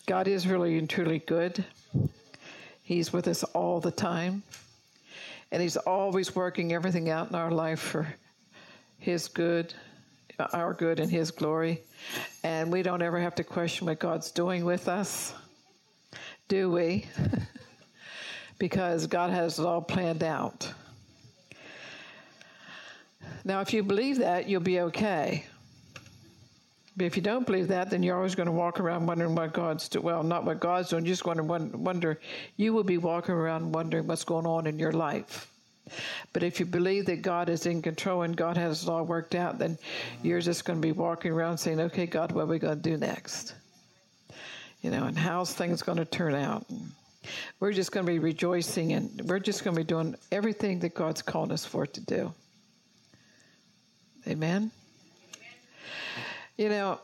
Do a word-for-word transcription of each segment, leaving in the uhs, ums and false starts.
God is really and truly good. He's with us all the time. And he's always working everything out in our life for his good, our good and his glory. And we don't ever have to question what God's doing with us, do we? Because God has it all planned out. Now, if you believe that, you'll be okay. But if you don't believe that, then you're always going to walk around wondering what God's doing. Well, not what God's doing, you're just going to wonder. You will be walking around wondering what's going on in your life. But if you believe that God is in control and God has it all worked out, then you're just going to be walking around saying, okay, God, what are we going to do next? You know, and how's things going to turn out? And we're just going to be rejoicing, and we're just going to be doing everything that God's called us for to do. Amen? You know,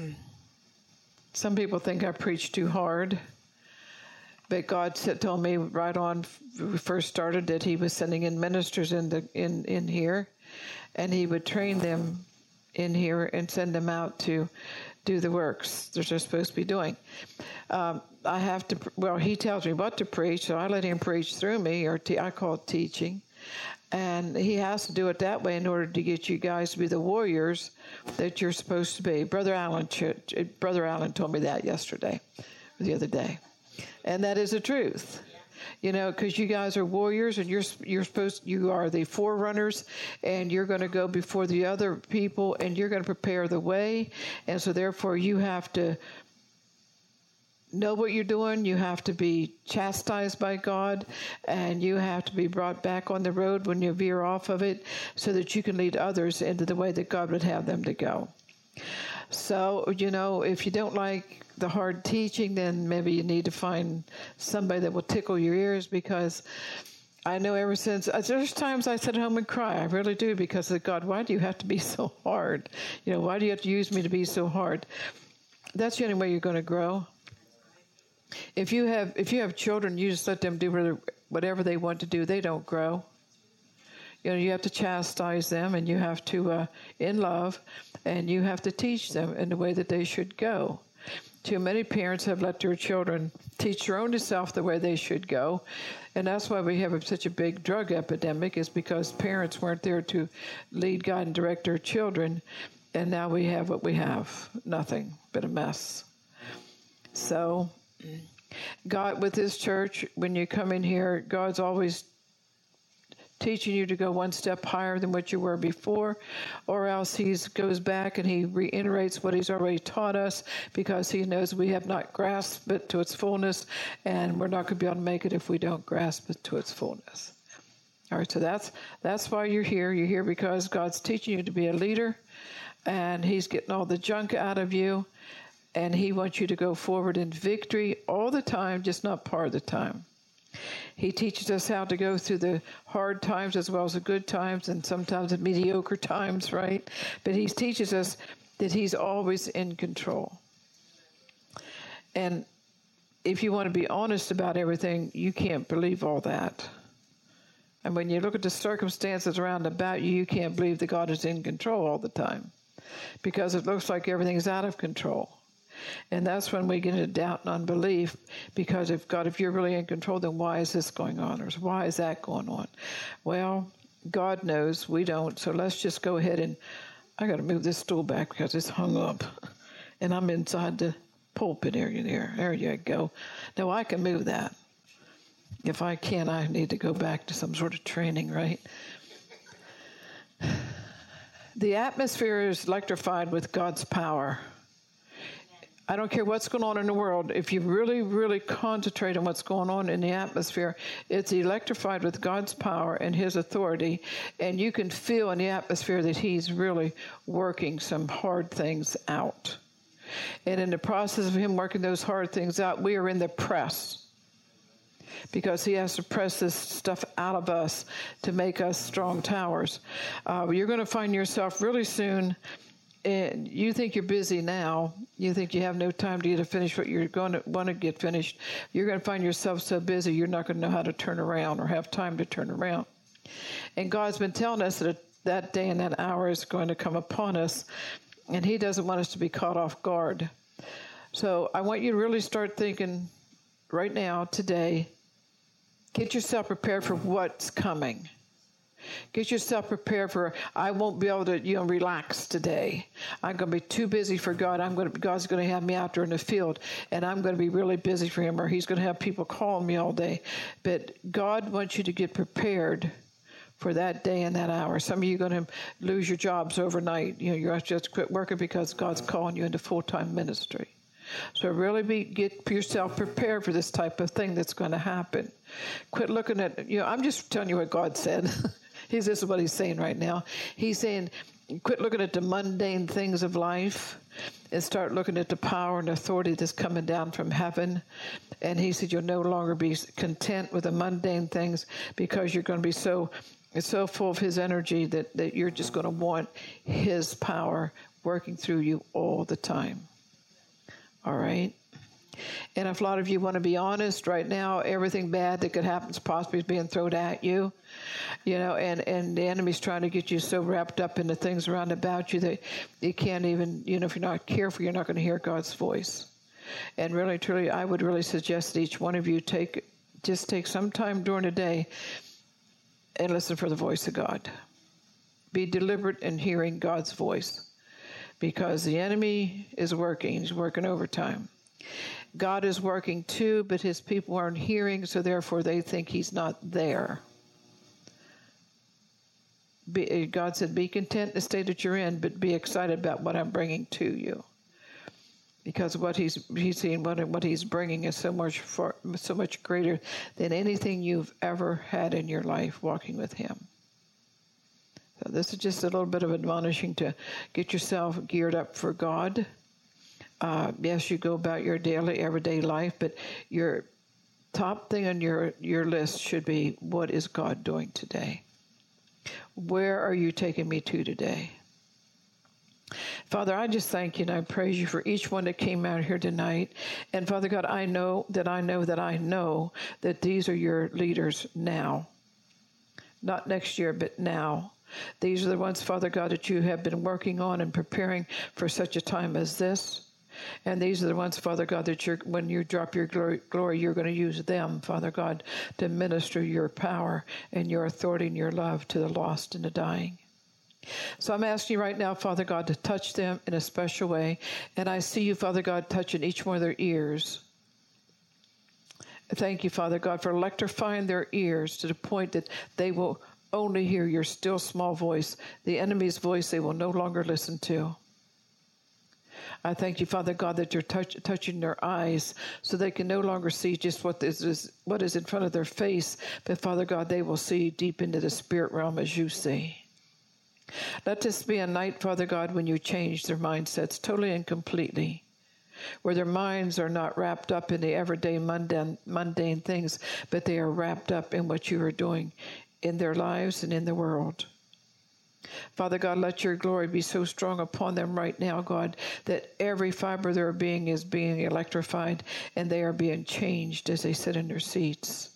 some people think I preach too hard, but God said, told me right on when we first started that he was sending in ministers in the in, in here, and he would train them in here and send them out to do the works that they're supposed to be doing. Um, I have to, well, he tells me what to preach, so I let him preach through me, or te- I call it teaching. And he has to do it that way in order to get you guys to be the warriors that you're supposed to be. Brother Allen, Brother Allen told me that yesterday, the other day. And that is the truth. You know, because you guys are warriors, and you're you're supposed, you are the forerunners, and you're going to go before the other people, and you're going to prepare the way. And so therefore you have to know what you're doing. You have to be chastised by God, and you have to be brought back on the road when you veer off of it, so that you can lead others into the way that God would have them to go. So, you know, if you don't like the hard teaching, then maybe you need to find somebody that will tickle your ears, because I know ever since, there's times I sit at home and cry. I really do, because of God, why do you have to be so hard? You know, why do you have to use me to be so hard? That's the only way you're going to grow. If you have if you have children, you just let them do whatever they want to do. They don't grow. You know, you have to chastise them, and you have to, uh, in love, and you have to teach them in the way that they should go. Too many parents have let their children teach their own self the way they should go, and that's why we have such a big drug epidemic, is because parents weren't there to lead, guide, and direct their children, and now we have what we have, nothing but a mess. So God, with his church, when you come in here, God's always teaching you to go one step higher than what you were before, or else he goes back and he reiterates what he's already taught us, because he knows we have not grasped it to its fullness, and we're not going to be able to make it if we don't grasp it to its fullness. All right, so that's that's why you're here. You're here because God's teaching you to be a leader, and he's getting all the junk out of you. And he wants you to go forward in victory all the time, just not part of the time. He teaches us how to go through the hard times as well as the good times, and sometimes the mediocre times, right? But he teaches us that he's always in control. And if you want to be honest about everything, you can't believe all that. And when you look at the circumstances around about you, you can't believe that God is in control all the time, because it looks like everything's out of control. And that's when we get into doubt and unbelief, because if God, if you're really in control, then why is this going on, or why is that going on? Well, God knows, we don't. So let's just go ahead and, I got to move this stool back because it's hung up, and I'm inside the pulpit area there. There you go. Now I can move that. If I can, I need to go back to some sort of training, right? The atmosphere is electrified with God's power. I don't care what's going on in the world. If you really, really concentrate on what's going on in the atmosphere, it's electrified with God's power and his authority, and you can feel in the atmosphere that he's really working some hard things out. And in the process of him working those hard things out, we are in the press, because he has to press this stuff out of us to make us strong towers. Uh, you're going to find yourself really soon, and you think you're busy now, you think you have no time to get to finish what you're going to want to get finished. You're going to find yourself so busy you're not going to know how to turn around or have time to turn around. And God's been telling us that that day and that hour is going to come upon us, and he doesn't want us to be caught off guard. So I want you to really start thinking right now, today, get yourself prepared for what's coming. Get yourself prepared for, I won't be able to, you know, relax today. I'm going to be too busy for God. I'm going to, God's going to have me out there in the field, and I'm going to be really busy for him, or he's going to have people calling me all day. But God wants you to get prepared for that day and that hour. Some of you are going to lose your jobs overnight. You know, you're just to quit working because God's calling you into full-time ministry. So really be, get yourself prepared for this type of thing that's going to happen. Quit looking at, you know, I'm just telling you what God said. He's, this is what he's saying right now. He's saying, quit looking at the mundane things of life and start looking at the power and authority that's coming down from heaven. And he said, you'll no longer be content with the mundane things because you're going to be so, so full of his energy that, that you're just going to want his power working through you all the time. All right? And if a lot of you want to be honest right now, everything bad that could happen is possibly being thrown at you, you know, and, and the enemy's trying to get you so wrapped up in the things around about you that you can't even, you know, if you're not careful, you're not going to hear God's voice. And really, truly, I would really suggest that each one of you take, just take some time during the day and listen for the voice of God. Be deliberate in hearing God's voice because the enemy is working. He's working overtime. God is working too, but his people aren't hearing, so therefore they think he's not there. Be, God said, be content in the state that you're in, but be excited about what I'm bringing to you. Because what he's he's seeing, what, what he's bringing is so much far, so much greater than anything you've ever had in your life walking with him. So this is just a little bit of admonishing to get yourself geared up for God. Uh, yes, you go about your daily, everyday life, but your top thing on your, your list should be, what is God doing today? Where are you taking me to today? Father, I just thank you and I praise you for each one that came out here tonight. And Father God, I know that I know that I know that these are your leaders now. Not next year, but now. These are the ones, Father God, that you have been working on and preparing for such a time as this. And these are the ones, Father God, that you're, when you drop your glory, glory, you're going to use them, Father God, to minister your power and your authority and your love to the lost and the dying. So I'm asking you right now, Father God, to touch them in a special way. And I see you, Father God, touching each one of their ears. Thank you, Father God, for electrifying their ears to the point that they will only hear your still small voice. The enemy's voice they will no longer listen to. I thank you, Father God, that you're touch, touching their eyes so they can no longer see just what is, what is in front of their face, but, Father God, they will see deep into the spirit realm as you see. Let this be a night, Father God, when you change their mindsets totally and completely, where their minds are not wrapped up in the everyday mundane, mundane things, but they are wrapped up in what you are doing in their lives and in the world. Father God, let your glory be so strong upon them right now, God, that every fiber of their being is being electrified and they are being changed as they sit in their seats.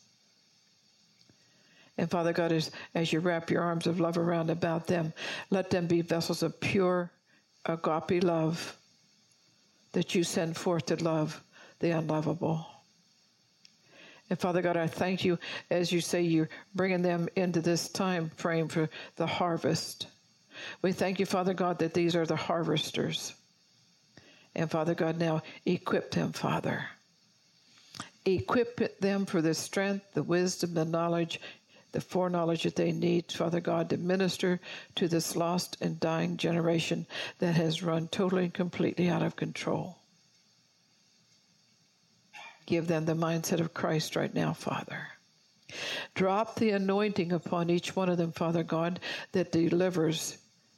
And Father God, as, as you wrap your arms of love around about them, let them be vessels of pure agape love that you send forth to love the unlovable. And Father God, I thank you, as you say, you're bringing them into this time frame for the harvest. We thank you, Father God, that these are the harvesters. And Father God, now equip them, Father. Equip them for the strength, the wisdom, the knowledge, the foreknowledge that they need, Father God, to minister to this lost and dying generation that has run totally and completely out of control. Give them the mindset of Christ right now, Father. Drop the anointing upon each one of them, Father God, that delivers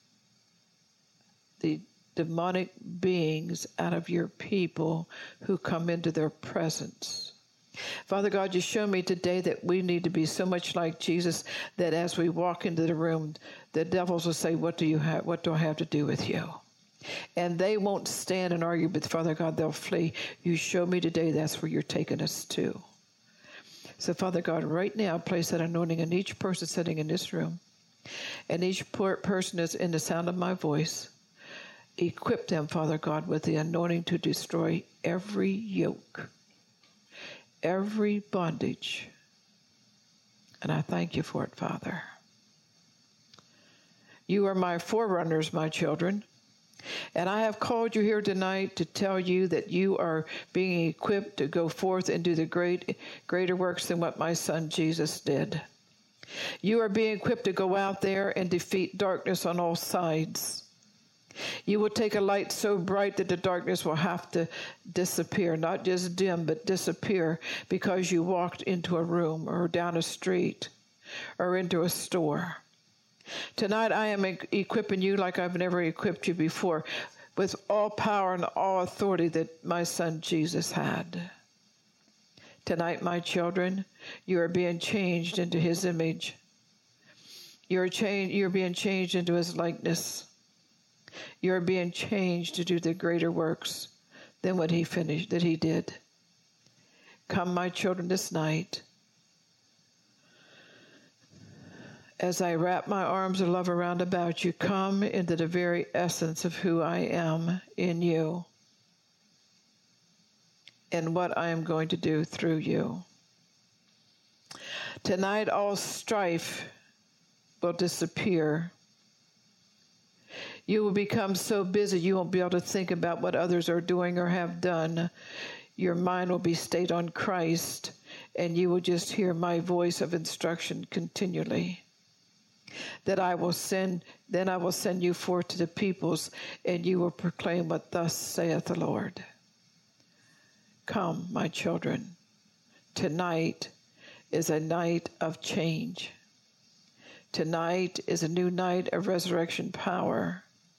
the demonic beings out of your people who come into their presence. Father God, you show me today that we need to be so much like Jesus that as we walk into the room, the devils will say, what do you have? What do I have to do with you? And they won't stand and argue, but Father God, they'll flee. You show me today that's where you're taking us to. So Father God, right now, place that anointing on each person sitting in this room. And each person is in the sound of my voice. Equip them, Father God, with the anointing to destroy every yoke, every bondage. And I thank you for it, Father. You are my forerunners, my children. And I have called you here tonight to tell you that you are being equipped to go forth and do the great, greater works than what my son Jesus did. You are being equipped to go out there and defeat darkness on all sides. You will take a light so bright that the darkness will have to disappear, not just dim, but disappear, because you walked into a room or down a street or into a store. Tonight I am equipping you like I've never equipped you before, with all power and all authority that my son Jesus had. Tonight, my children, you are being changed into his image. You're, change, you're being changed into his likeness. You're being changed to do the greater works than what he finished, that he did. Come, my children, this night, as I wrap my arms of love around about you, come into the very essence of who I am in you and what I am going to do through you. Tonight, all strife will disappear. You will become so busy you won't be able to think about what others are doing or have done. Your mind will be stayed on Christ, and you will just hear my voice of instruction continually. That I will send, then I will send you forth to the peoples, and you will proclaim what thus saith the Lord. Come, my children. Tonight is a night of change. Tonight is a new night of resurrection power.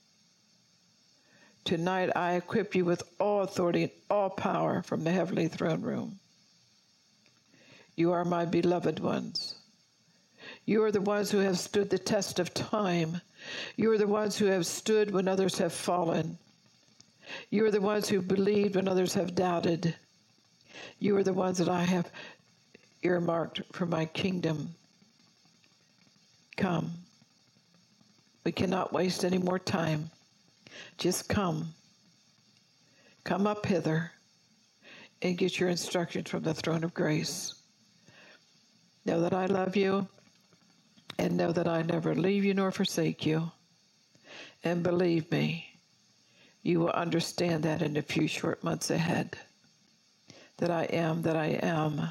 Tonight I equip you with all authority and all power from the heavenly throne room. You are my beloved ones. You are the ones who have stood the test of time. You are the ones who have stood when others have fallen. You are the ones who believed when others have doubted. You are the ones that I have earmarked for my kingdom. Come. We cannot waste any more time. Just come. Come up hither and get your instructions from the throne of grace. Know that I love you, and know that I never leave you nor forsake you. And believe me, you will understand that in a few short months ahead. That I am, that I am,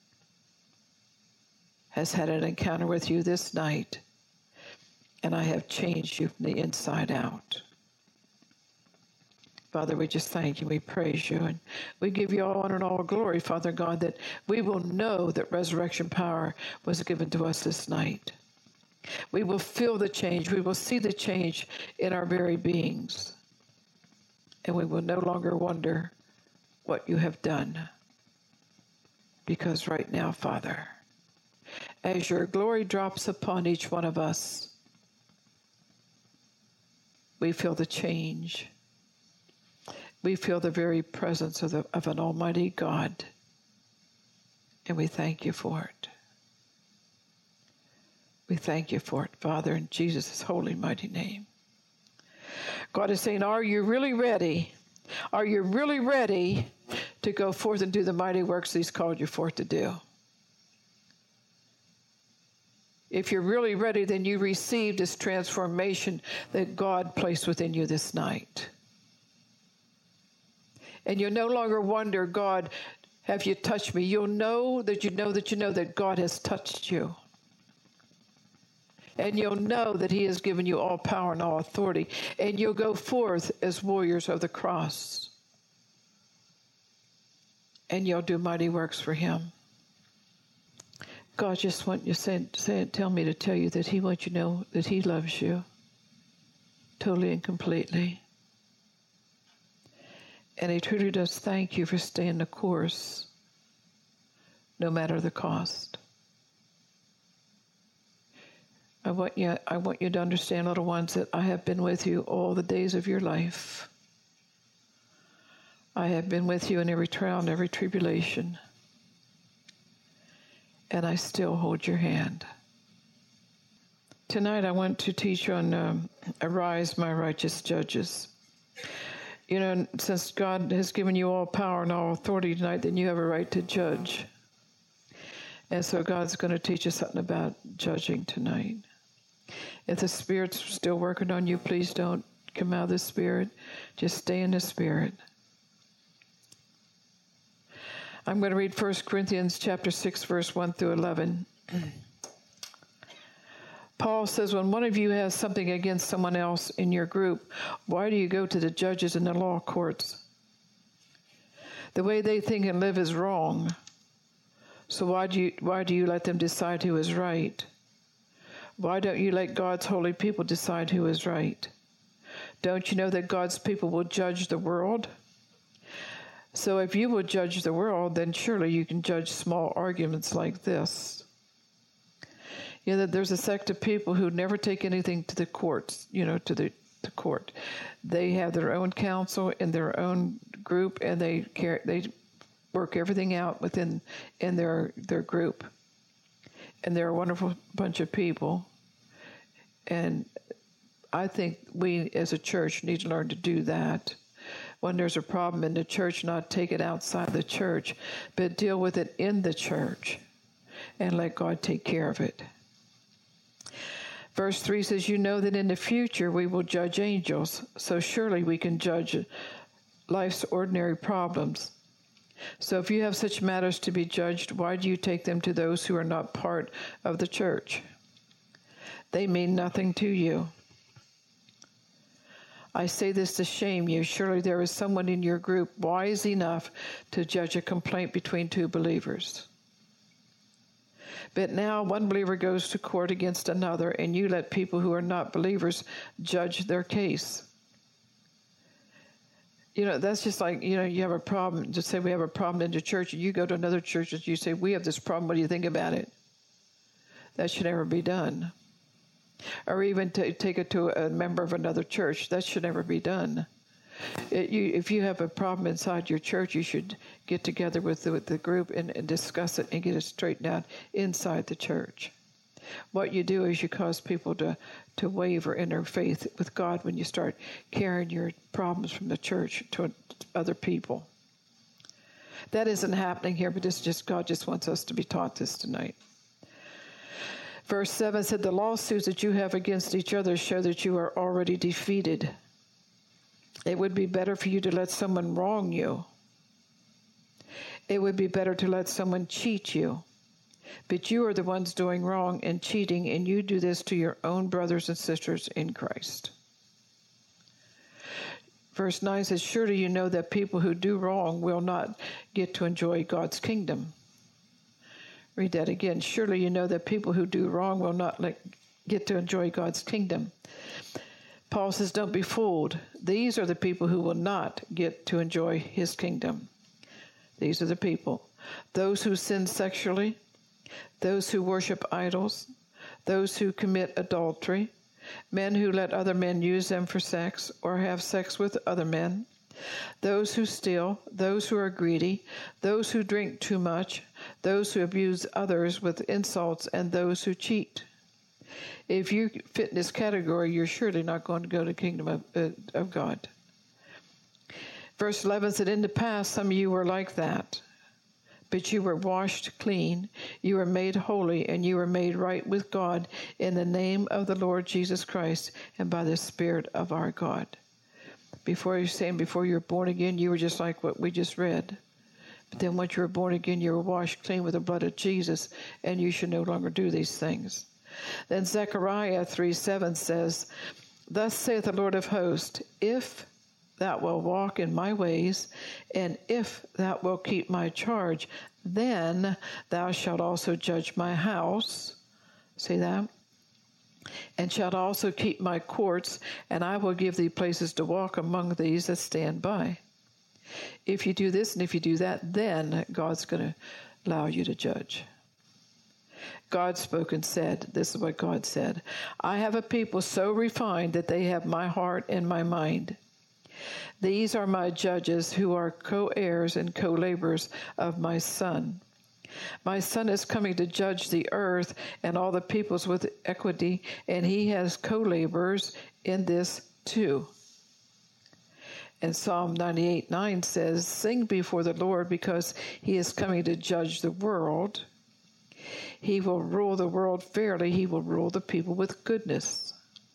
has had an encounter with you this night, and I have changed you from the inside out. Father, we just thank you, we praise you, and we give you all honor and all glory, Father God, that we will know that resurrection power was given to us this night. We will feel the change. We will see the change in our very beings. And we will no longer wonder what you have done. Because right now, Father, as your glory drops upon each one of us, we feel the change. We feel the very presence of, the, of an almighty God. And we thank you for it. We thank you for it, Father, in Jesus' holy, mighty name. God is saying, are you really ready? Are you really ready to go forth and do the mighty works he's called you forth to do? If you're really ready, then you receive this transformation that God placed within you this night. And you'll no longer wonder, God, have you touched me? You'll know that you know that you know that God has touched you. And you'll know that he has given you all power and all authority. And you'll go forth as warriors of the cross. And you'll do mighty works for him. God just wants you to say, say, tell me to tell you that he wants you to know that he loves you totally and completely. And he truly does thank you for staying the course, no matter the cost. I want you, I want you to understand, little ones, that I have been with you all the days of your life. I have been with you in every trial and every tribulation. And I still hold your hand. Tonight I want to teach on um, Arise, My Righteous Judges. You know, since God has given you all power and all authority tonight, then you have a right to judge. And so God's going to teach us something about judging tonight. If the Spirit's still working on you, please don't come out of the Spirit. Just stay in the Spirit. I'm going to read First Corinthians chapter six, verse one through eleven. Paul says, when one of you has something against someone else in your group, why do you go to the judges and the law courts? The way they think and live is wrong. So why do you, why do you let them decide who is right? Why don't you let God's holy people decide who is right? Don't you know that God's people will judge the world? So if you will judge the world, then surely you can judge small arguments like this. You know, that there's a sect of people who never take anything to the courts, you know, to the, the court. They have their own counsel and their own group, and they care, they work everything out within in their their group. And they're a wonderful bunch of people. And I think we as a church need to learn to do that. When there's a problem in the church, not take it outside the church, but deal with it in the church and let God take care of it. Verse three says, you know that in the future we will judge angels, so surely we can judge life's ordinary problems. So if you have such matters to be judged, why do you take them to those who are not part of the church? They mean nothing to you. I say this to shame you. Surely there is someone in your group wise enough to judge a complaint between two believers. But now one believer goes to court against another, and you let people who are not believers judge their case. You know, that's just like, you know, you have a problem. Just say we have a problem in the church, and you go to another church and you say, we have this problem. What do you think about it? That should never be done. Or even to take it to a member of another church. That should never be done. It, you, if you have a problem inside your church, you should get together with the, with the group and, and discuss it and get it straightened out inside the church. What you do is you cause people to, to waver in their faith with God when you start carrying your problems from the church to other people. That isn't happening here, but this just God just wants us to be taught this tonight. Verse seven said, the lawsuits that you have against each other show that you are already defeated. It would be better for you to let someone wrong you. It would be better to let someone cheat you. But you are the ones doing wrong and cheating, and you do this to your own brothers and sisters in Christ. Verse nine says, surely you know that people who do wrong will not get to enjoy God's kingdom. Read that again. Surely you know that people who do wrong will not let, get to enjoy God's kingdom. Paul says, don't be fooled. These are the people who will not get to enjoy his kingdom. These are the people. Those who sin sexually, those who worship idols, those who commit adultery, men who let other men use them for sex or have sex with other men, those who steal, those who are greedy, those who drink too much, those who abuse others with insults, and those who cheat. If you fit in this category, you're surely not going to go to the kingdom of, uh, of God. Verse eleven said, in the past, some of you were like that, but you were washed clean, you were made holy, and you were made right with God in the name of the Lord Jesus Christ and by the Spirit of our God. Before you're saying, before you were born again, you were just like what we just read. But then once you were born again, you were washed clean with the blood of Jesus, and you should no longer do these things. Then Zechariah three seven says, thus saith the Lord of hosts, if thou wilt walk in my ways, and if thou wilt keep my charge, then thou shalt also judge my house. See that? And shalt also keep my courts, and I will give thee places to walk among these that stand by. If you do this and if you do that, then God's going to allow you to judge. God spoke and said, this is what God said, I have a people so refined that they have my heart and my mind. These are my judges who are co-heirs and co-laborers of my Son. My Son is coming to judge the earth and all the peoples with equity, and he has co-laborers in this too. And Psalm ninety-eight nine says, "Sing before the Lord, because he is coming to judge the world. He will rule the world fairly. He will rule the people with goodness."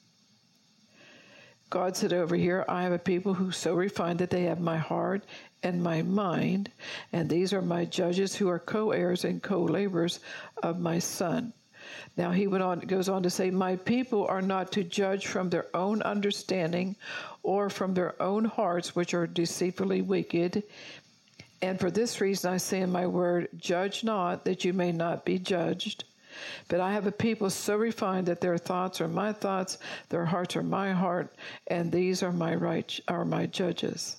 God said over here, "I have a people who so refined that they have my heart and my mind, and these are my judges who are co-heirs and co-laborers of my Son." Now he went on, goes on to say, "My people are not to judge from their own understanding or from their own hearts, which are deceitfully wicked. And for this reason I say in my word, judge not, that you may not be judged. But I have a people so refined that their thoughts are my thoughts, their hearts are my heart, and these are my right are my judges."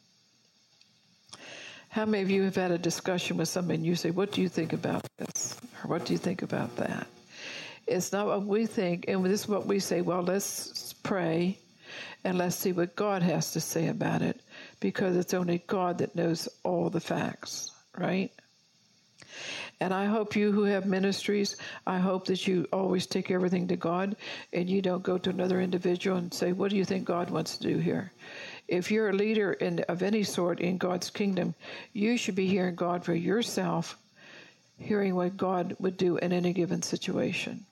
How many of you have had a discussion with somebody and you say, "What do you think about this?" Or "What do you think about that?" It's not what we think, and this is what we say, "Well, let's pray and let's see what God has to say about it," because it's only God that knows all the facts, right? And I hope you who have ministries, I hope that you always take everything to God and you don't go to another individual and say, "What do you think God wants to do here?" If you're a leader in, of any sort in God's kingdom, you should be hearing God for yourself, hearing what God would do in any given situation.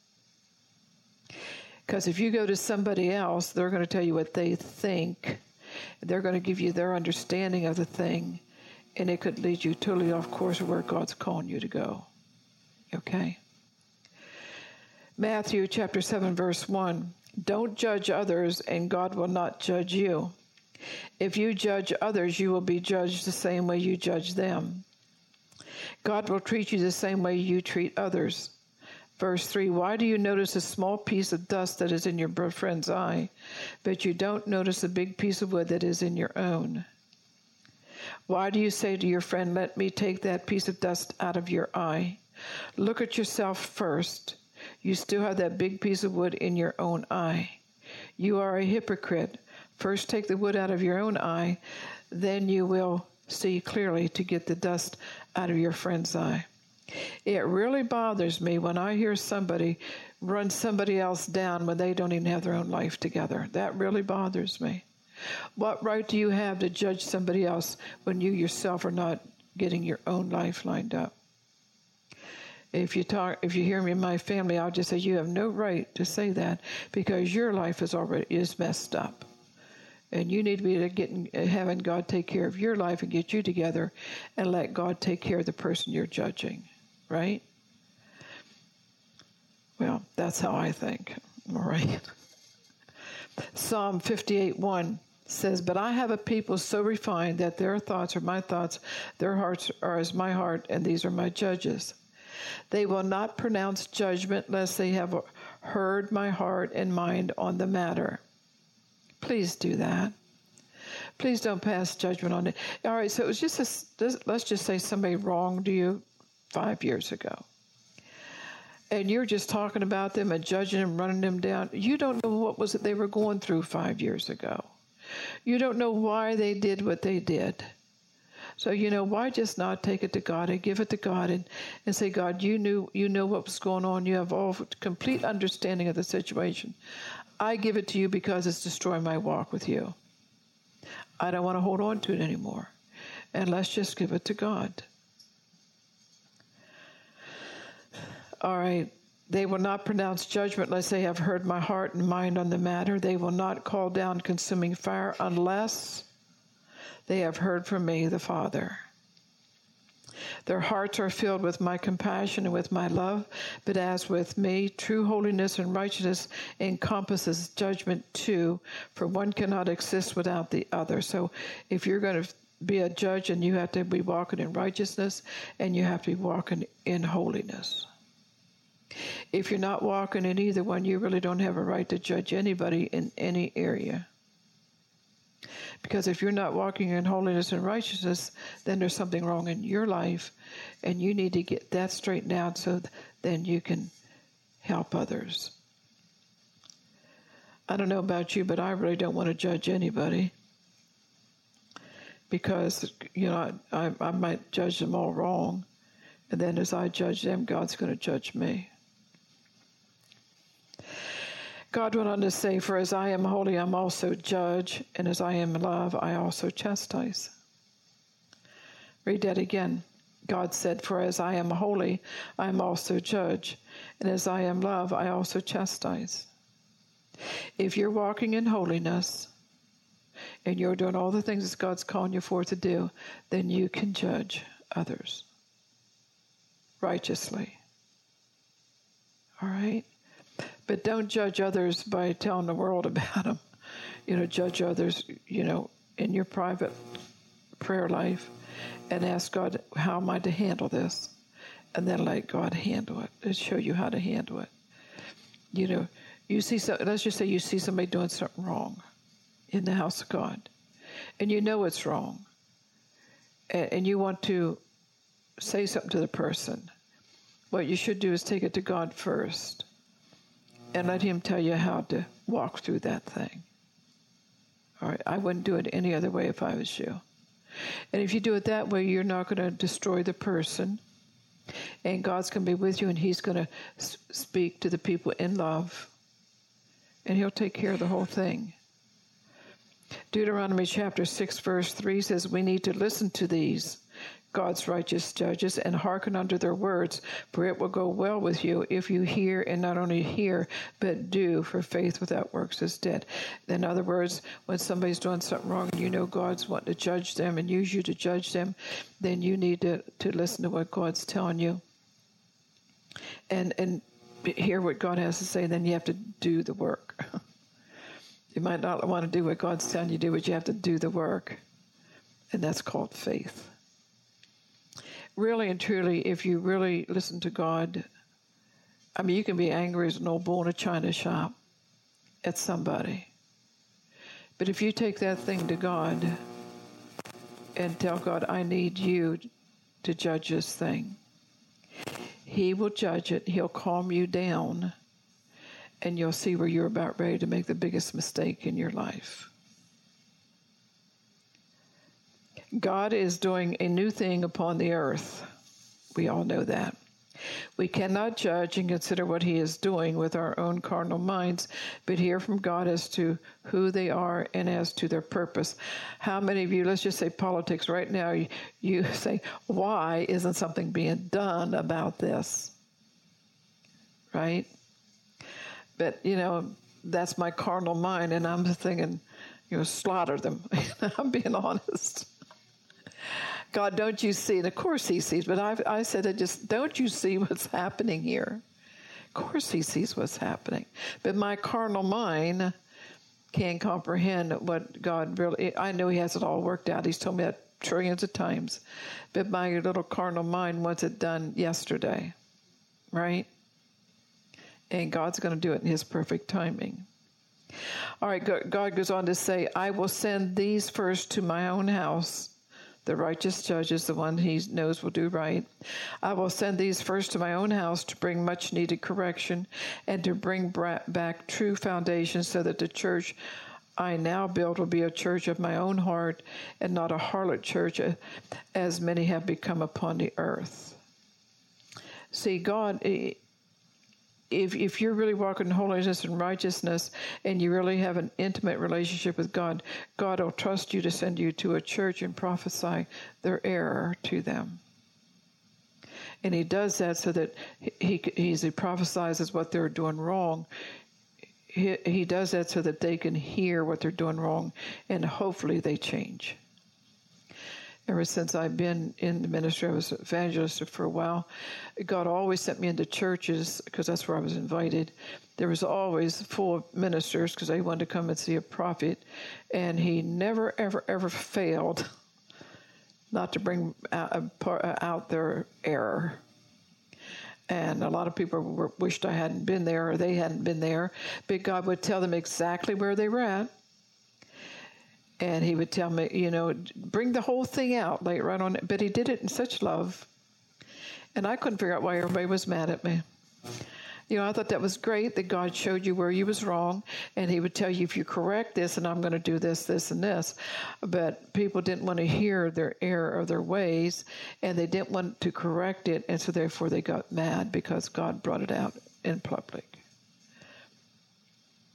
Because if you go to somebody else, they're going to tell you what they think. They're going to give you their understanding of the thing, and it could lead you totally off course of where God's calling you to go. Okay? Matthew chapter seven, verse one. "Don't judge others, and God will not judge you. If you judge others, you will be judged the same way you judge them. God will treat you the same way you treat others." Verse three, "Why do you notice a small piece of dust that is in your friend's eye, but you don't notice a big piece of wood that is in your own? Why do you say to your friend, 'Let me take that piece of dust out of your eye'? Look at yourself first. You still have that big piece of wood in your own eye. You are a hypocrite. First take the wood out of your own eye, then you will see clearly to get the dust out of your friend's eye." It really bothers me when I hear somebody run somebody else down when they don't even have their own life together. That really bothers me. What right do you have to judge somebody else when you yourself are not getting your own life lined up? If you talk, if you hear me in my family, I'll just say you have no right to say that, because your life is already is messed up. And you need to be getting, having God take care of your life and get you together and let God take care of the person you're judging, right? Well, that's how I think, all right? Psalm fifty-eight one says, "But I have a people so refined that their thoughts are my thoughts, their hearts are as my heart, and these are my judges. They will not pronounce judgment lest they have heard my heart and mind on the matter." Please do that. Please don't pass judgment on it. All right, so it was just a, let's just say somebody wronged you five years ago. And you're just talking about them and judging them, running them down. You don't know what was it they were going through five years ago. You don't know why they did what they did. So, you know, why just not take it to God and give it to God and, and say, "God, you knew, you know what was going on. You have all complete understanding of the situation. I give it to you because it's destroying my walk with you. I don't want to hold on to it anymore. And let's just give it to God." All right. "They will not pronounce judgment unless they have heard my heart and mind on the matter. They will not call down consuming fire unless they have heard from me, the Father. Their hearts are filled with my compassion and with my love, but as with me, true holiness and righteousness encompasses judgment too, for one cannot exist without the other." So if you're going to be a judge, and you have to be walking in righteousness, and you have to be walking in holiness. If you're not walking in either one, you really don't have a right to judge anybody in any area. Because if you're not walking in holiness and righteousness, then there's something wrong in your life, and you need to get that straightened out so th- then you can help others. I don't know about you, but I really don't want to judge anybody, because, you know, I, I might judge them all wrong, and then as I judge them, God's going to judge me. God went on to say, for as I am holy, I'm also judge, and as I am love, I also chastise. Read that again. God said, for as I am holy, I am also judge, and as I am love, I also chastise. If you're walking in holiness, and you're doing all the things that God's calling you for to do, then you can judge others righteously. All right? But don't judge others by telling the world about them. You know, judge others, you know, in your private prayer life and ask God, how am I to handle this? And then let God handle it and show you how to handle it. You know, you see, so, let's just say you see somebody doing something wrong in the house of God, and you know it's wrong, and, and you want to say something to the person. What you should do is take it to God first and let him tell you how to walk through that thing. All right, I wouldn't do it any other way if I was you. And if you do it that way, you're not going to destroy the person, and God's going to be with you, and he's going to s- speak to the people in love, and he'll take care of the whole thing. Deuteronomy chapter six, verse three says, we need to listen to these, God's righteous judges, and hearken unto their words, for it will go well with you if you hear, and not only hear, but do, for faith without works is dead. In other words, when somebody's doing something wrong and you know God's wanting to judge them and use you to judge them, then you need to, to listen to what God's telling you and, and hear what God has to say, then you have to do the work. You might not want to do what God's telling you to do, but you have to do the work. And that's called faith. Really and truly, if you really listen to God, I mean, you can be angry as an old bull in a china shop at somebody. But if you take that thing to God and tell God, I need you to judge this thing, he will judge it. He'll calm you down. And you'll see where you're about ready to make the biggest mistake in your life. God is doing a new thing upon the earth. We all know that. We cannot judge and consider what he is doing with our own carnal minds, but hear from God as to who they are and as to their purpose. How many of you, let's just say politics right now, you, you say, why isn't something being done about this? Right? But, you know, that's my carnal mind, and I'm thinking, you know, slaughter them. I'm being honest. God, don't you see? And of course he sees, but I've, I said, I just, don't you see what's happening here? Of course he sees what's happening. But my carnal mind can't comprehend what God really, I know he has it all worked out. He's told me that trillions of times. But my little carnal mind wants it done yesterday, right? And God's going to do it in his perfect timing. All right, God goes on to say, I will send these first to my own house, the righteous judges, the one he knows will do right. I will send these first to my own house to bring much needed correction and to bring back true foundations so that the church I now build will be a church of my own heart and not a harlot church, as many have become upon the earth. See, God... If if you're really walking in holiness and righteousness and you really have an intimate relationship with God, God will trust you to send you to a church and prophesy their error to them. And he does that so that he, he, he prophesies what they're doing wrong. He, he does that so that they can hear what they're doing wrong and hopefully they change. Ever since I've been in the ministry, I was an evangelist for a while. God always sent me into churches because that's where I was invited. There was always full of ministers because they wanted to come and see a prophet. And he never, ever, ever failed not to bring out, out their error. And a lot of people were, wished I hadn't been there or they hadn't been there. But God would tell them exactly where they were at. And he would tell me, you know, bring the whole thing out, lay it right on it. But he did it in such love. And I couldn't figure out why everybody was mad at me. You know, I thought that was great that God showed you where you was wrong. And he would tell you, if you correct this, and I'm going to do this, this, and this. But people didn't want to hear their error or their ways. And they didn't want to correct it. And so therefore they got mad because God brought it out in public.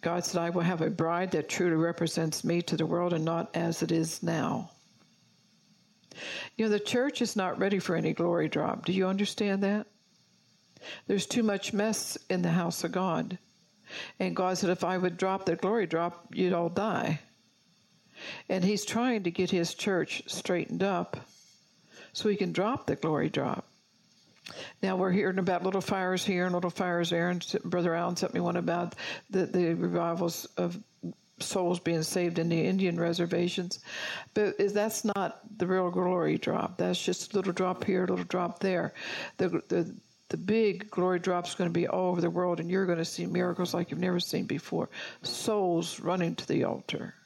God said, I will have a bride that truly represents me to the world and not as it is now. You know, the church is not ready for any glory drop. Do you understand that? There's too much mess in the house of God. And God said, if I would drop the glory drop, you'd all die. And he's trying to get his church straightened up so he can drop the glory drop. Now we're hearing about little fires here and little fires there, and Brother Allen sent me one about the, the revivals of souls being saved in the Indian reservations. But that's not the real glory drop. That's just a little drop here, a little drop there. The, the, the big glory drop is going to be all over the world, and you're going to see miracles like you've never seen before. Souls running to the altar.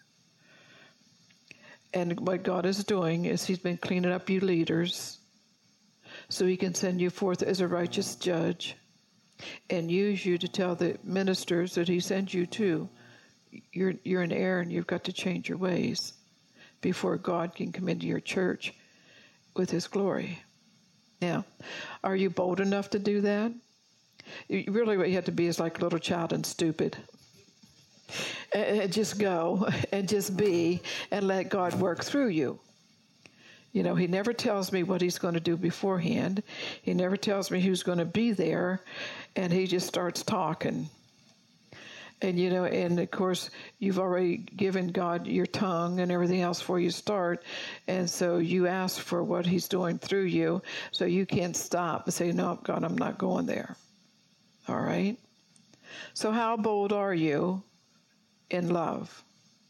And what God is doing is he's been cleaning up you leaders so he can send you forth as a righteous judge and use you to tell the ministers that he sends you to, you're, you're in error and you've got to change your ways before God can come into your church with his glory. Now, are you bold enough to do that? You, really what you have to be is like a little child and stupid. And just go and just be and let God work through you. You know, he never tells me what he's going to do beforehand. He never tells me who's going to be there, and he just starts talking. And, you know, and of course, you've already given God your tongue and everything else before you start, and so you ask for what he's doing through you, so you can't stop and say, no, God, I'm not going there. All right? So how bold are you in love?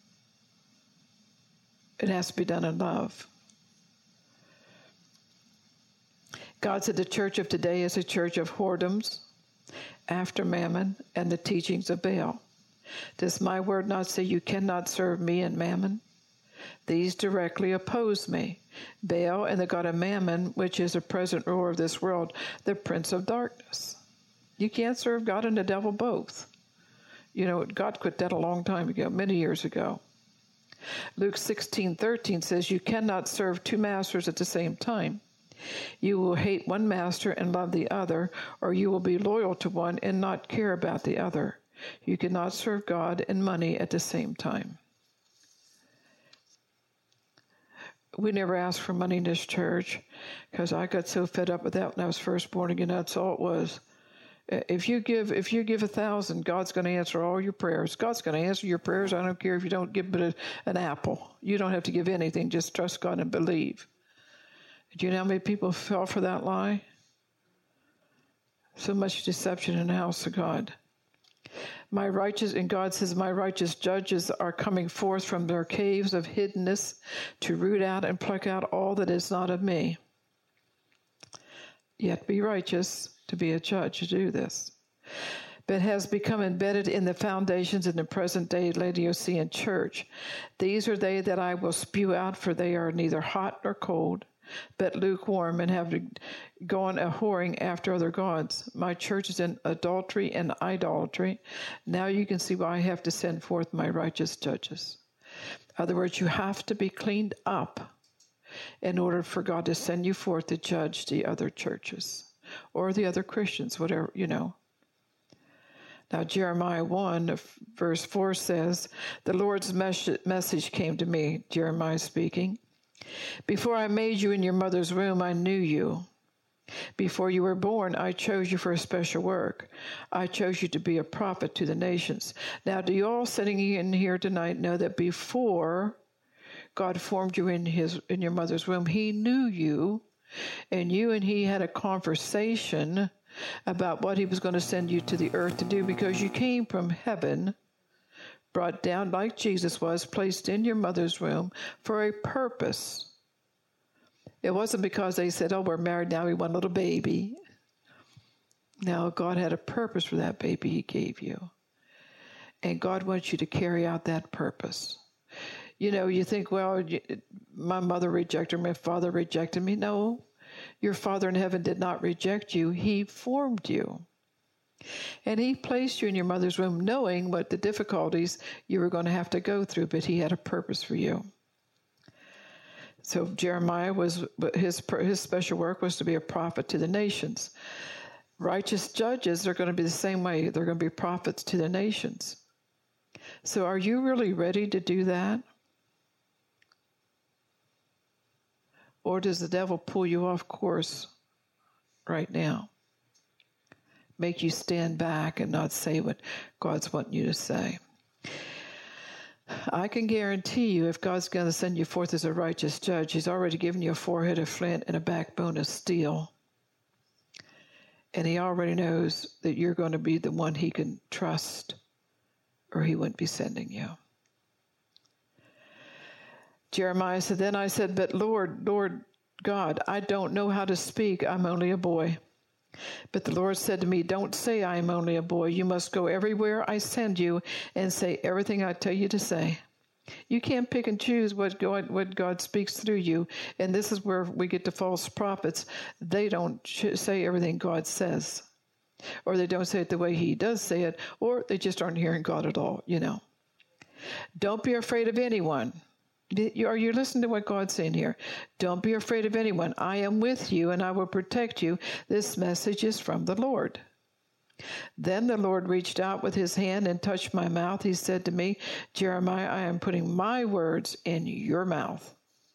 It has to be done in love. God said the church of today is a church of whoredoms, after mammon, and the teachings of Baal. Does my word not say you cannot serve me and mammon? These directly oppose me. Baal and the god of mammon, which is a present ruler of this world, the prince of darkness. You can't serve God and the devil both. You know, God quit that a long time ago, many years ago. Luke sixteen thirteen says you cannot serve two masters at the same time. You will hate one master and love the other, or you will be loyal to one and not care about the other. You cannot serve God and money at the same time. We never asked for money in this church because I got so fed up with that when I was first born again. That's all it was. If you give, if you give a thousand, God's going to answer all your prayers. God's going to answer your prayers. I don't care if you don't give but a, an apple. You don't have to give anything. Just trust God and believe. Do you know how many people fell for that lie? So much deception in the house of God. My righteous, and God says, my righteous judges are coming forth from their caves of hiddenness to root out and pluck out all that is not of me. You have to be righteous to be a judge to do this. But has become embedded in the foundations in the present day Laodicean church. These are they that I will spew out, for they are neither hot nor cold, but lukewarm, and have gone a whoring after other gods. My church is in adultery and idolatry. Now you can see why I have to send forth my righteous judges. In other words, you have to be cleaned up in order for God to send you forth to judge the other churches or the other Christians, whatever, you know. Now, Jeremiah one, verse four says, the Lord's mes- message came to me, Jeremiah speaking. Before I made you in your mother's womb, I knew you. Before you were born, I chose you for a special work. I chose you to be a prophet to the nations. Now, do you all sitting in here tonight know that before God formed you in his in your mother's womb, he knew you, and you and he had a conversation about what he was going to send you to the earth to do, because you came from heaven, brought down like Jesus was, placed in your mother's womb for a purpose. It wasn't because they said, oh, we're married now, we want a little baby. No, God had a purpose for that baby he gave you. And God wants you to carry out that purpose. You know, you think, well, my mother rejected me, my father rejected me. No, your Father in heaven did not reject you. He formed you. And he placed you in your mother's womb knowing what the difficulties you were going to have to go through, but he had a purpose for you. So Jeremiah was, his, his special work was to be a prophet to the nations. Righteous judges are going to be the same way. They're going to be prophets to the nations. So are you really ready to do that? Or does the devil pull you off course right now? Make you stand back and not say what God's wanting you to say. I can guarantee you, if God's going to send you forth as a righteous judge, he's already given you a forehead of flint and a backbone of steel. And he already knows that you're going to be the one he can trust, or he wouldn't be sending you. Jeremiah said, then I said, but Lord, Lord God, I don't know how to speak. I'm only a boy. But the Lord said to me, don't say I am only a boy. You must go everywhere I send you and say everything I tell you to say. You can't pick and choose what God, what God speaks through you. And this is where we get to false prophets. They don't say everything God says. Or they don't say it the way he does say it. Or they just aren't hearing God at all, you know. Don't be afraid of anyone. Are you listening to what God's saying here? Don't be afraid of anyone. I am with you and I will protect you. This message is from the Lord. Then the Lord reached out with his hand and touched my mouth. He said to me, Jeremiah, I am putting my words in your mouth.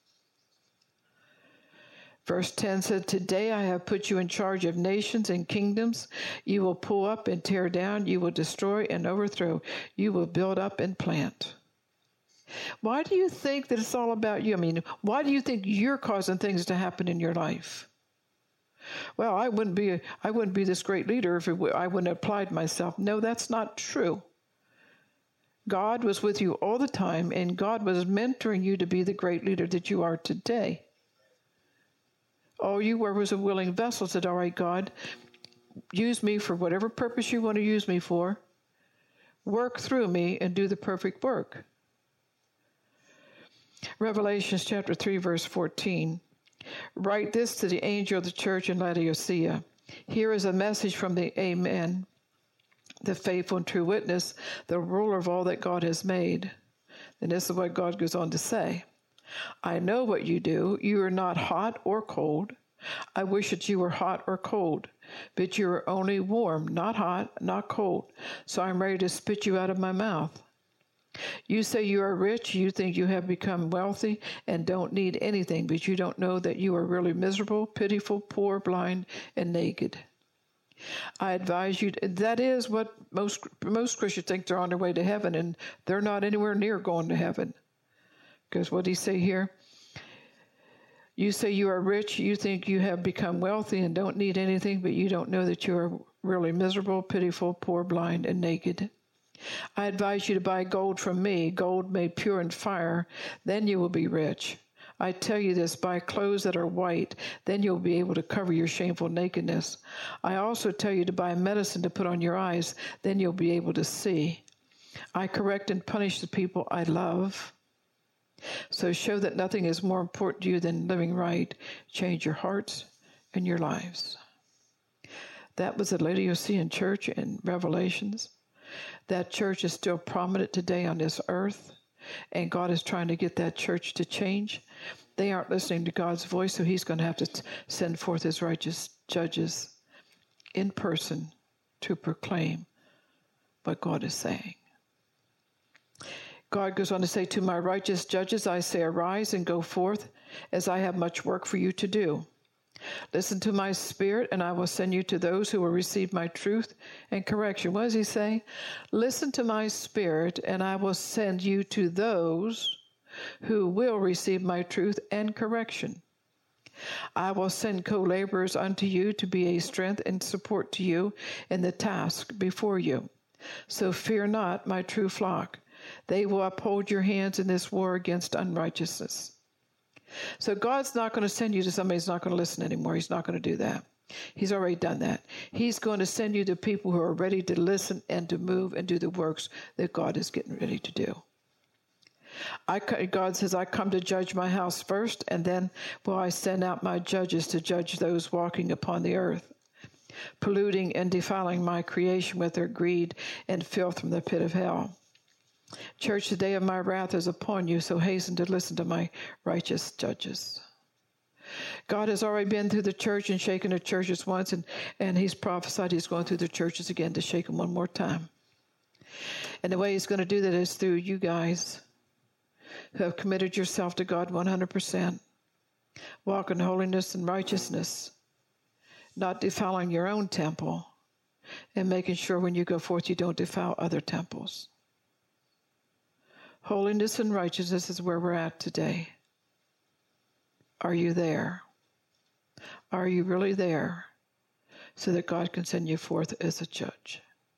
Verse ten said, today I have put you in charge of nations and kingdoms. You will pull up and tear down. You will destroy and overthrow. You will build up and plant. Why do you think that it's all about you? I mean, why do you think you're causing things to happen in your life? Well, I wouldn't be I wouldn't be this great leader if it w- I wouldn't have applied myself. No, that's not true. God was with you all the time, and God was mentoring you to be the great leader that you are today. All you were was a willing vessel. Said, all right, God, use me for whatever purpose you want to use me for. Work through me and do the perfect work. Revelation chapter three, verse fourteen. Write this to the angel of the church in Laodicea. Here is a message from the Amen, the faithful and true witness, the ruler of all that God has made. And this is what God goes on to say. I know what you do. You are not hot or cold. I wish that you were hot or cold, but you are only warm, not hot, not cold. So I'm ready to spit you out of my mouth. You say you are rich, you think you have become wealthy and don't need anything, but you don't know that you are really miserable, pitiful, poor, blind, and naked. I advise you, to, that is what most most Christians think they're on their way to heaven, and they're not anywhere near going to heaven. Because what did he say here? You say you are rich, you think you have become wealthy and don't need anything, but you don't know that you are really miserable, pitiful, poor, blind, and naked. I advise you to buy gold from me, gold made pure in fire, then you will be rich. I tell you this, buy clothes that are white, then you'll be able to cover your shameful nakedness. I also tell you to buy medicine to put on your eyes, then you'll be able to see. I correct and punish the people I love. So show that nothing is more important to you than living right. Change your hearts and your lives. That was the Laodicean church in Revelations. That church is still prominent today on this earth, and God is trying to get that church to change. They aren't listening to God's voice, so he's going to have to send forth his righteous judges in person to proclaim what God is saying. God goes on to say, to my righteous judges, I say, arise and go forth, as I have much work for you to do. Listen to my spirit, and I will send you to those who will receive my truth and correction. What does he say? Listen to my spirit, and I will send you to those who will receive my truth and correction. I will send co-laborers unto you to be a strength and support to you in the task before you. So fear not, my true flock. They will uphold your hands in this war against unrighteousness. So God's not going to send you to somebody who's not going to listen anymore. He's not going to do that. He's already done that. He's going to send you to people who are ready to listen and to move and do the works that God is getting ready to do. I, God says, I come to judge my house first, and then will I send out my judges to judge those walking upon the earth, polluting and defiling my creation with their greed and filth from the pit of hell. Church, the day of my wrath is upon you, so hasten to listen to my righteous judges. God has already been through the church and shaken the churches once, and, and he's prophesied he's going through the churches again to shake them one more time. And the way he's going to do that is through you guys who have committed yourself to God one hundred percent. Walk in holiness and righteousness, not defiling your own temple, and making sure when you go forth you don't defile other temples. Holiness and righteousness is where we're at today. Are you there? Are you really there so that God can send you forth as a judge?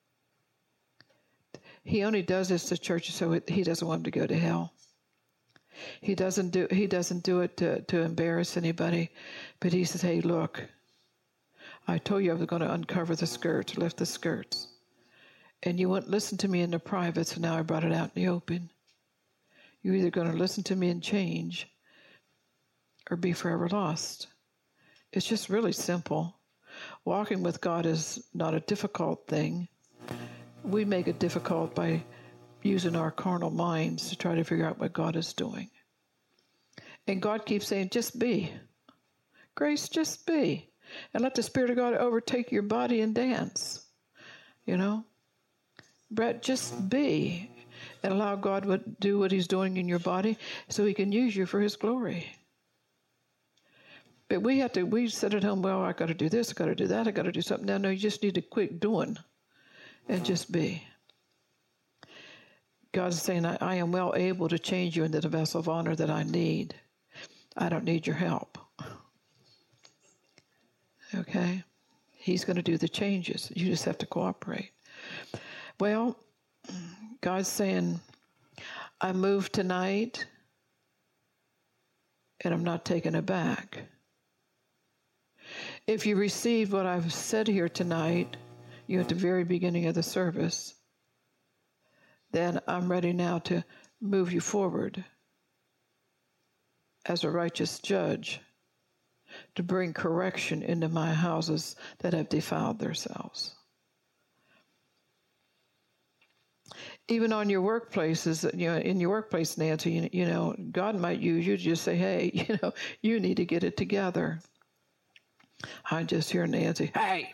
He only does this to churches so it, he doesn't want them to go to hell. He doesn't do he doesn't do it to, to embarrass anybody, but he says, hey, look, I told you I was going to uncover the skirts, lift the skirts. And you wouldn't listen to me in the private, so now I brought it out in the open. You're either going to listen to me and change or be forever lost. It's just really simple. Walking with God is not a difficult thing. We make it difficult by using our carnal minds to try to figure out what God is doing. And God keeps saying, just be. Grace, just be. And let the Spirit of God overtake your body and dance. You know? Brett, just be. And allow God to do what he's doing in your body so he can use you for his glory. But we have to, we sit at home, well, I got to do this, I got to do that, I got to do something. No, no, you just need to quit doing and just be. God's saying, I, I am well able to change you into the vessel of honor that I need. I don't need your help. Okay? He's going to do the changes. You just have to cooperate. Well, God's saying, I moved tonight, and I'm not taking it back. If you received what I've said here tonight, you at the very beginning of the service, then I'm ready now to move you forward as a righteous judge to bring correction into my houses that have defiled themselves. Even on your workplaces, you know, in your workplace, Nancy, you, you know, God might use you to just say, hey, you know, you need to get it together. I just hear Nancy, hey.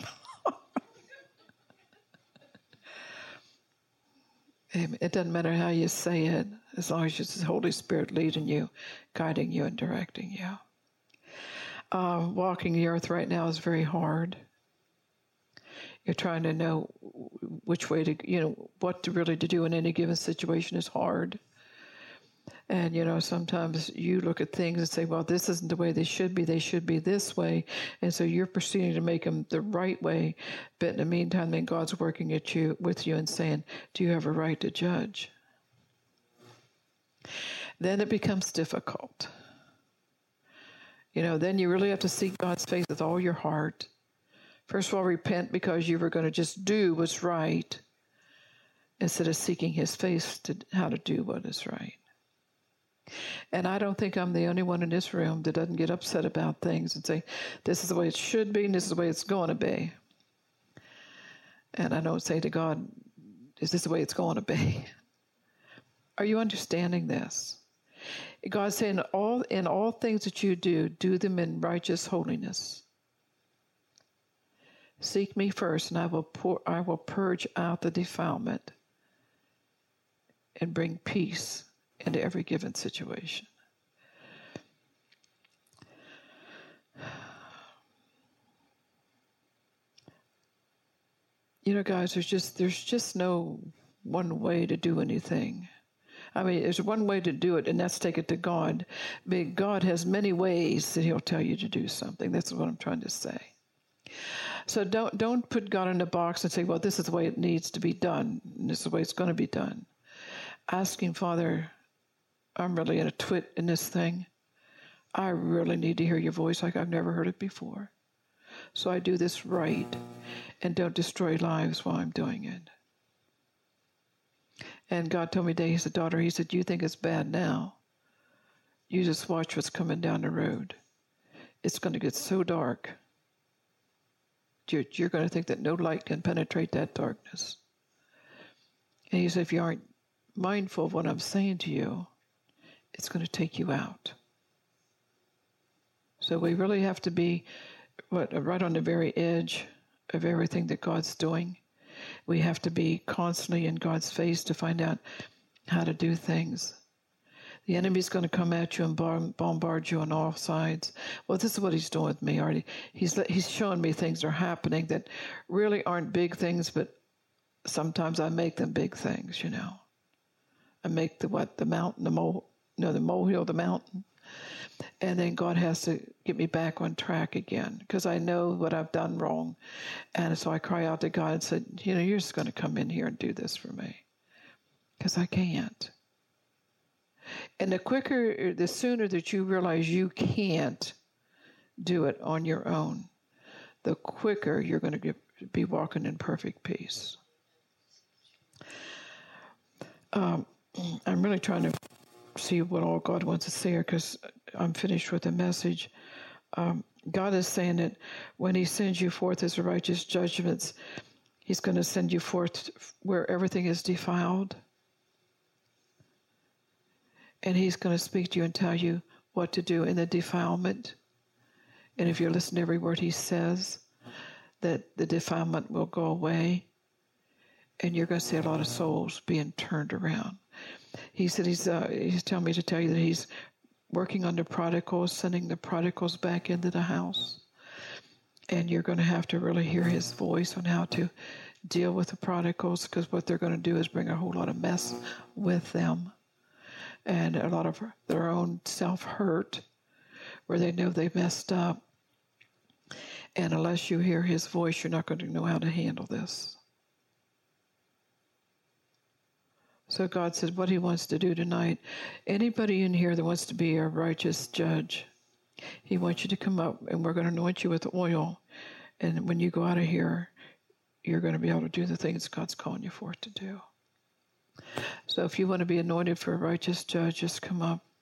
It doesn't matter how you say it, as long as it's the Holy Spirit leading you, guiding you, and directing you. Uh, walking the earth right now is very hard. You're trying to know which way to, you know, what to really to do in any given situation is hard. And, you know, sometimes you look at things and say, well, this isn't the way they should be. They should be this way. And so you're proceeding to make them the right way. But in the meantime, then God's working at you, with you and saying, do you have a right to judge? Then it becomes difficult. You know, then you really have to seek God's face with all your heart. First of all, repent because you were going to just do what's right instead of seeking his face to how to do what is right. And I don't think I'm the only one in this room that doesn't get upset about things and say, this is the way it should be and this is the way it's going to be. And I don't say to God, is this the way it's going to be? Are you understanding this? God's saying, all in all things that you do, do them in righteous holiness. Seek me first, and I will pour, I will purge out the defilement and bring peace into every given situation. You know, guys, there's just there's just no one way to do anything. I mean, there's one way to do it, and that's take it to God. But God has many ways that he'll tell you to do something. That's what I'm trying to say. So don't don't put God in a box and say, well, this is the way it needs to be done, and this is the way it's going to be done. Asking, Father, I'm really in a twit in this thing. I really need to hear your voice like I've never heard it before. So I do this right and don't destroy lives while I'm doing it. And God told me today, he said, daughter, he said, you think it's bad now. You just watch what's coming down the road. It's going to get so dark. You're, you're going to think that no light can penetrate that darkness. And he said, if you aren't mindful of what I'm saying to you, it's going to take you out. So we really have to be what, right on the very edge of everything that God's doing. We have to be constantly in God's face to find out how to do things. The enemy's going to come at you and bombard you on all sides. Well, this is what he's doing with me already. He's he's showing me things are happening that really aren't big things, but sometimes I make them big things, you know. I make the what? The mountain, the mole, no, the molehill, the mountain. And then God has to get me back on track again because I know what I've done wrong. And so I cry out to God and said, you know, you're just going to come in here and do this for me because I can't. And the quicker, the sooner that you realize you can't do it on your own, the quicker you're going to get, be walking in perfect peace. Um, I'm really trying to see what all God wants to say here because I'm finished with the message. Um, God is saying that when he sends you forth as righteous judgments, he's going to send you forth where everything is defiled. And he's going to speak to you and tell you what to do in the defilement. And if you listen to every word he says, that the defilement will go away. And you're going to see a lot of souls being turned around. He said he's uh, he's telling me to tell you that he's working on the prodigals, sending the prodigals back into the house. And you're going to have to really hear his voice on how to deal with the prodigals, because what they're going to do is bring a whole lot of mess with them. And a lot of their own self-hurt, where they know they've messed up. And unless you hear his voice, you're not going to know how to handle this. So God said what he wants to do tonight, anybody in here that wants to be a righteous judge, he wants you to come up, and we're going to anoint you with oil. And when you go out of here, you're going to be able to do the things God's calling you for to do. So if you want to be anointed for a righteous judge, just come up.